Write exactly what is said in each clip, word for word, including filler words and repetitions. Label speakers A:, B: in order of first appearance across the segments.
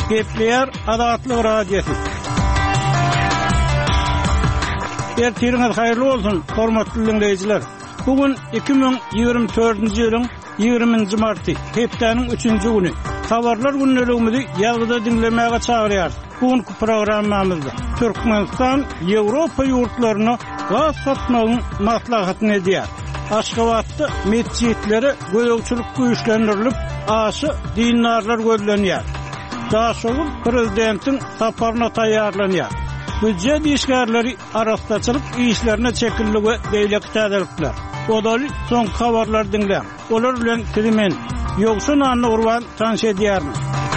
A: Gepleyer Adatlyk radiosu. Ertiriniz hayırlı olsun, hormatly dinleyijiler. Bugün iki bin ýygrimi dördünji ýylyň ýygrimiňji marty, hepdeniň üçünji güni. Habarlar günneligimizi ýagda dinlemäge çagyrýar. Bugünkü programmamyzda Türkmenistan Ýewropa ýurtlaryna gaz satmagyň maslahatyny edýär. Aşgabatda mesjidleri gözegçilik güýçlendirilip, aşy dinarlar gözlenýär. Daşoğul prezidentin saparyna taýýarlanýar. Büdjet işgärleri arastaçylyk işlerine çekildi we beýleki täzelikler. Odaly soň habarlar dinleň. Olar bilen Tilimen ýoksun anny urban tanış edýärmi?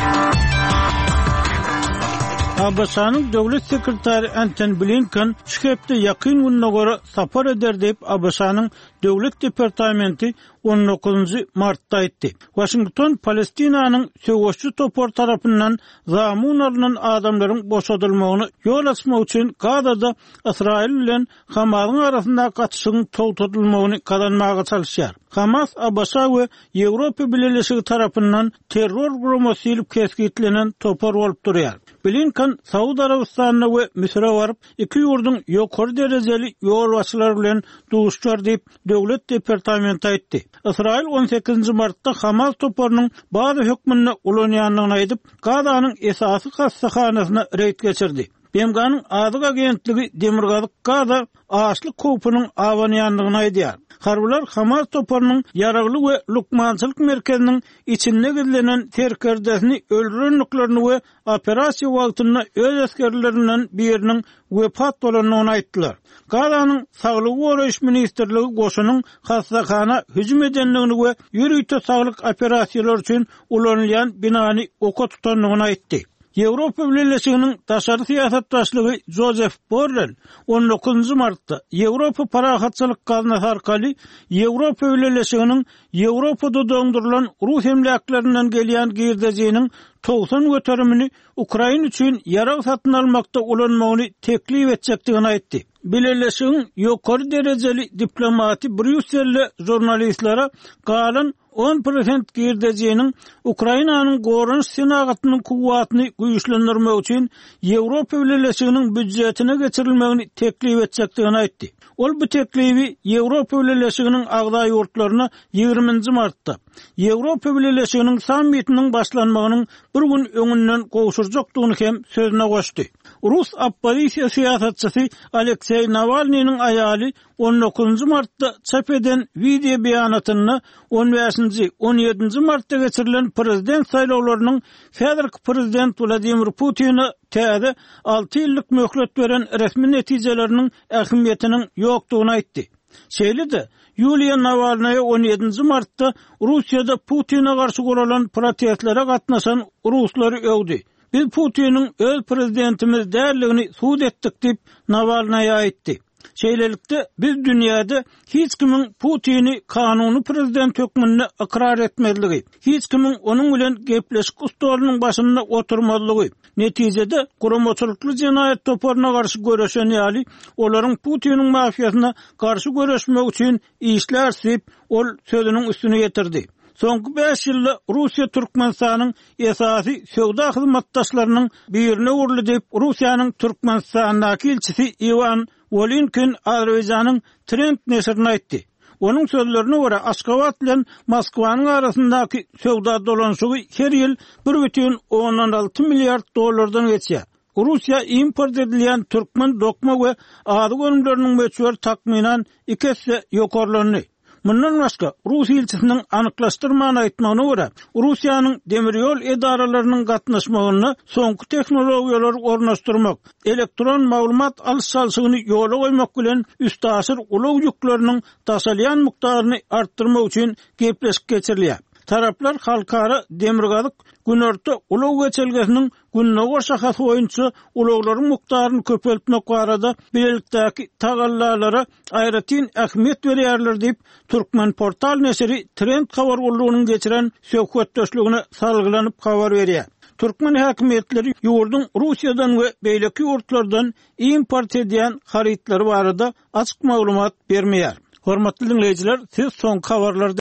A: A B S-nyň döwlet sekretary Antony Blinken şu hepde ýakyn gününe göre sapar eder diýip A B S-nyň döwlet departamenti on dokuzunji martda aýtdy. Washington Palestinanyň söwüşçü topor tarapyndan zamun alynan adamlaryň boşadylmagyny ýol açmak üçin Gazada Israil bilen Hamasyň arasynda gatnaşygyň togtatylmagyny kazanmaga çalışýar. Hamas A B S we Ýewropa Birleşigi tarapyndan terror gurumy silip keskitlenen topor bolup durýar. Blinken Saudi Arabistanyna we Misre baryp iki ýurduň ýokary derejeli ýolbaşçylary bilen duşýar diýip döwlet departamenti aýtdy. Israil on sekizinji martda Hamas toporunyň bazy hökmüne ulanýanlygyny aýdyp, Gazanyň esasy hastahanasyna reýd geçirdi. B M G'nyň adyk agentligi Demirgazyk Gaza aşlyk kopynyň awanýanlygyny aýdýar. Harbylar Hamas toporunyň ýaragly we lukmançylyk merkeziniň içinde gizlenen terkerdesini öldürenliklerini we operasiýa wagtynda öz askerlerinden biriniň wepat bolanyny aýtdylar. Gazanyň Saglyk goraýyş ministrligi goşunyň hastahana hüjüm edenligini we ýürüýte saglyk operasiýalar üçin ulanylýan binany oka tutanlygyny aýtdy. Ýewropa Birleşiginiň daşary siýasat başlygy Joseph Borrell on dokuzunji martda Ýewropa parahatçylyk gaznasy arkaly Ýewropa Birleşiginiň Ýewropada döndürilen Rus emlaklaryndan gelýän girdejiniň togsan göterimini Ukraina üçin ýarag satyn almakda ulanmagyny teklip etjekdigini aýtdy. Birleşigiň ýokary derejeli diplomati Brüsselle jurnalistlere galan on prosent girdejiniň Ukrainanyň gorunç senagatynyň kuwwatyny güýçlendirmek üçin Ýewropa Birleşiginiň büdjetine geçirilmegini teklip etjekdigini aýtdy. Ol bu teklibi Ýewropa Birleşiginiň agda ýurtlaryna ýygrimiňji martda Ýewropa Birleşiginiň sammitiniň başlanmagynyň bir gün öňünden gowşurjakdygyny hem sözüne goşdy. Rus opposisiýa siýasatçysy Aleksey Navalnyň aýaly on dokuzunji martda çap eden video beýanatyny on beşinji on ýedinji martda geçirilen prezident saýlawlarynyň häzirki prezident Vladimir Putin'e täze alty ýyllyk möhlet beren resmi netijeleriniň ähmiýetiniň ýokdugyny aýtdy. Şeýle-de Yuliya Navalnaya on ýedinji martda Russiýada Putin'e garşy guralan protestlere gatnaşan ruslary öwdi. Biz Putin'in öz prezidentimiz därligini suud etdik diýip Navalnaya aýtdy. Şeýlelikde biz dünýäde hiç kimin Putin'i kanuny prezident hökmüne ikrar etmezligi, hiç kimin onuň bilen gepleşik ustalynyň başynda oturmazlygy, netijede guramaçylykly jenaýat toporuna garşy göreşen ýaly olaryň Putin'in mafiýasyna garşy göreşmek üçin işler sip ol sözüniň üstüne getirdi. Soňky beş ýylda Russiýa Türkmenistanyň esasy söwda hyzmatdaşlarynyň birine urly diýip Russiýanyň Türkmenistandaky elçisi Ivan Wolinkin Azerbaýjanyň Trend nesrine aýtdy. Onuň sözlerine görä Aşgabat bilen Moskwanyň arasyndaky söwda dolanşygy her ýyl bir butun on alty milliard dollardan geçýär. Russiýa import edilýän türkmen dokma we ady görümleriniň möçberi takminan iki hisse ýokarlandy. Mundan başga Rus elçisiniň anyklaşdyrmany aýtmagyna görä, Russiýanyň demirýol edaralarynyň gatnaşmagyny soňky tehnologiýalar ornaşdyrmak, elektron maglumat alýş-salyşygyny ýola goýmak bilen üstaşyr ulag ýükleriniň taşalýan mukdaryny artdyrmak üçin gepleşik geçirilýär. Taraplar halkara Demirgazyk Günorta ulag geçelgesiniň günne gorşa hasy boýunça ulaglaryň mukdaryny köpeltmek barada birlikdäki tagallalara aýratyn ähmiýet berýärler diýip Türkmen portal nesiri Trend habar boldugyny geçiren söhbetdeşligine salgylanyp habar berýär. Türkmen häkimetleri ýurdun Russiýadan we beýleki ýurtlardan import edýän harytlary barada açyk maglumat bermeýär. Hormatly dinleyijiler, siz soňky habarlarda